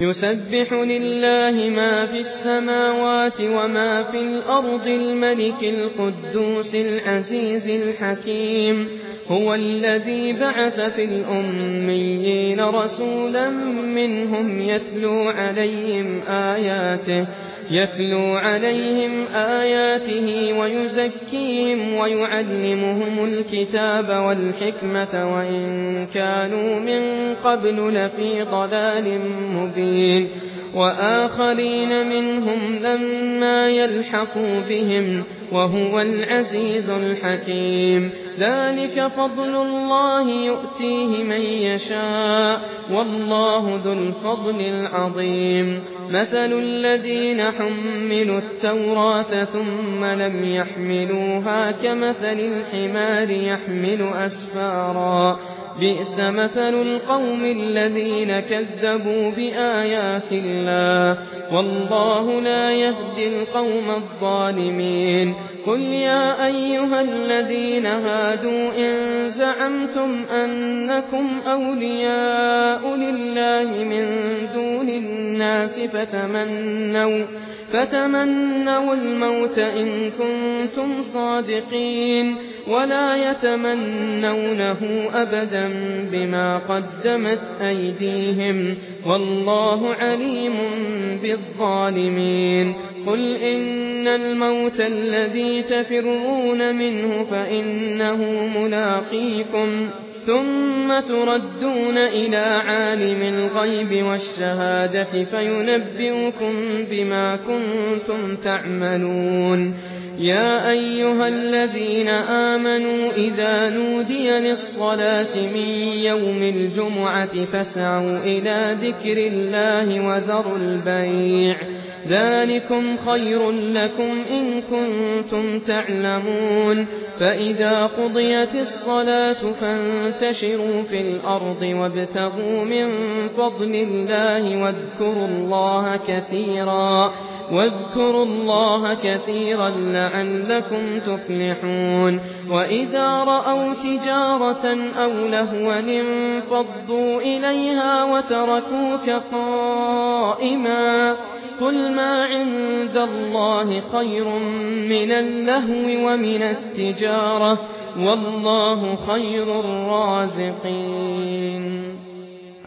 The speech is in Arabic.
يسبح لله ما في السماوات وما في الأرض الملك القدوس العزيز الحكيم هو الذي بعث في الأميين رسولا منهم يتلو عليهم آياته ويزكيهم ويعلمهم الكتاب والحكمة وإن كانوا من قبل لفي ضلال مبين وآخرين منهم لما يلحقوا بهم وهو العزيز الحكيم ذلك فضل الله يؤتيه من يشاء والله ذو الفضل العظيم مثل الذين حملوا التوراة ثم لم يحملوها كمثل الحمار يحمل أسفارا بئس مثل القوم الذين كذبوا بآيات الله والله لا يهدي القوم الظالمين قل يا أيها الذين هادوا إن زعمتم أنكم أولياء لله من دون الناس فتمنوا الموت إن كنتم صادقين ولا يتمنونه أبدا بما قدمت أيديهم والله عليم بالظالمين قل إن الموت الذي تفرون منه فإنه ملاقيكم ثم تردون إلى عالم الغيب والشهادة فينبئكم بما كنتم تعملون يا أيها الذين آمنوا إذا نودي للصلاة من يوم الجمعة فاسعوا إلى ذكر الله وذروا البيع ذلكم خير لكم إن كنتم تعلمون فإذا قضيت الصلاة فانتشروا في الأرض وابتغوا من فضل الله واذكروا الله كثيرا لعلكم تفلحون وإذا رأوا تجارة أو لهوا انفضوا إليها وتركوك قائما قل ما عند الله خير من اللهو ومن التجارة والله خير الرازقين